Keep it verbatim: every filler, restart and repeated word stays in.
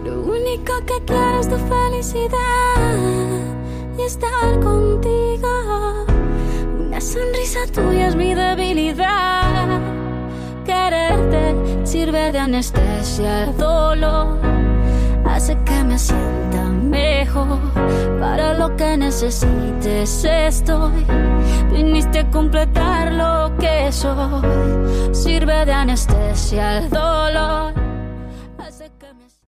Lo único que quiero es tu felicidad y estar contigo. Una sonrisa tuya es mi debilidad. Quererte sirve de anestesia al dolor, hace que me sienta mejor. Para lo que necesites estoy. Viniste a completar lo que soy. Sirve de anestesia al dolor,